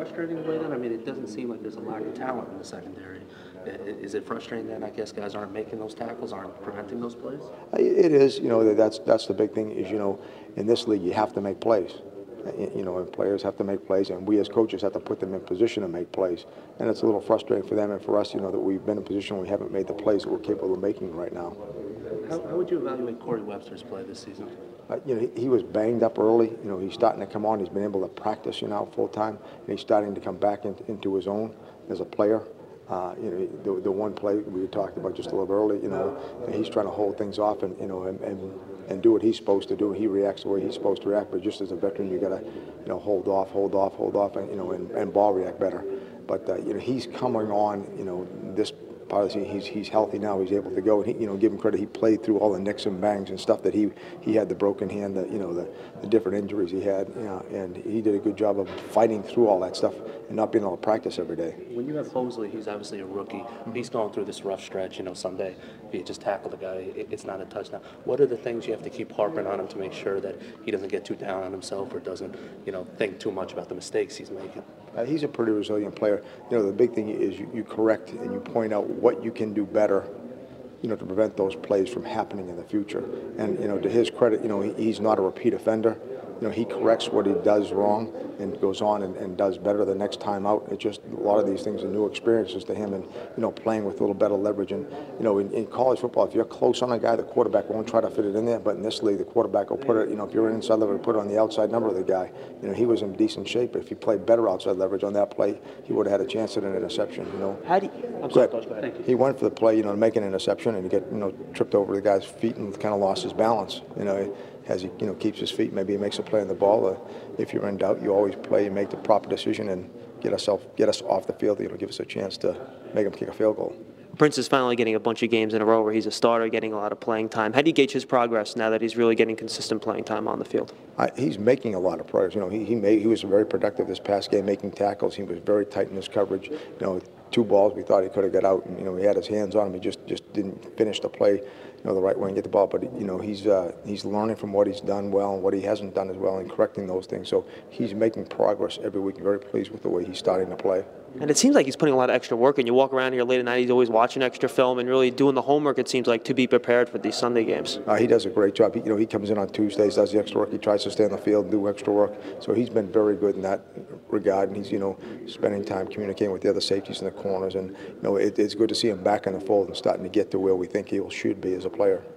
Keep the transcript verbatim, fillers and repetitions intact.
Frustrating the way then? I mean, it doesn't seem like there's a lack of talent in the secondary. I- i- Is it frustrating then? I guess guys aren't making those tackles, aren't preventing those plays? It is, you know, that's that's the big thing is, you know, in this league you have to make plays. Uh, You know, and players have to make plays, and we as coaches have to put them in position to make plays. And it's a little frustrating for them and for us, you know, that we've been in a position where we haven't made the plays that we're capable of making right now. How, how would you evaluate Corey Webster's play this season? Uh, you know, he, he was banged up early. You know, he's starting to come on. He's been able to practice, you know, full time, and he's starting to come back in, into his own as a player. Uh, you know, the, the one play we talked about just a little early, you know, he's trying to hold things off and, you know, and, and, and do what he's supposed to do. He reacts the way he's supposed to react, but just as a veteran, you got to, you know, hold off, hold off, hold off, and, you know, and, and ball react better. But, uh, you know, he's coming on, you know, this part of the season, he's, he's healthy now, he's able to go. And he, you know, give him credit, he played through all the nicks and bangs and stuff that he, he had the broken hand, the, you know, the, the different injuries he had, you know, and he did a good job of fighting through all that stuff and not being able to practice every day. When you have Hosley, he's obviously a rookie. He's going through this rough stretch. You know, someday if you just tackle the guy, it, it's not a touchdown. What are the things you have to keep harping on him to make sure that he doesn't get too down on himself or doesn't, you know, think too much about the mistakes he's making? Uh, he's a pretty resilient player. You know, the big thing is you, you correct and you point out what you can do better, you know, to prevent those plays from happening in the future. And, you know, to his credit, you know, he, he's not a repeat offender. You know, he corrects what he does wrong and goes on and, and does better the next time out. It's just a lot of these things are new experiences to him and, you know, playing with a little better leverage. And, you know, in, in college football, if you're close on a guy, the quarterback won't try to fit it in there. But in this league, the quarterback will put it, you know, if you're inside leverage, put it on the outside number of the guy. You know, he was in decent shape, but if he played better outside leverage on that play, he would have had a chance at an interception, you know. How do you, I'm Go sorry, ahead. Coach, go ahead. He went for the play, you know, to make an interception, and he get, you know, tripped over the guy's feet and kind of lost his balance. You know, as he, you know, keeps his feet, maybe he makes a play on the ball. Uh, if you're in doubt, you always play and make the proper decision and get us off, get us off the field. You know, give us a chance to make him kick a field goal. Prince is finally getting a bunch of games in a row where he's a starter, getting a lot of playing time. How do you gauge his progress now that he's really getting consistent playing time on the field? I, he's making a lot of progress. You know, he he, made, he was very productive this past game, making tackles. He was very tight in his coverage. You know, two balls we thought he could have got out, and you know he had his hands on him. He just just didn't finish the play, you know, the right way and get the ball. But you know he's uh, he's learning from what he's done well and what he hasn't done as well, and correcting those things. So he's making progress every week. Very pleased with the way he's starting to play. And it seems like he's putting a lot of extra work in. You walk around here late at night, he's always watching extra film and really doing the homework, it seems like, to be prepared for these Sunday games. Uh, he does a great job. He, you know, he comes in on Tuesdays, does the extra work. He tries to stay on the field and do extra work. So he's been very good in that regard, and he's, you know, spending time communicating with the other safeties in the corners. And, you know, it, it's good to see him back in the fold and starting to get to where we think he should be as a player.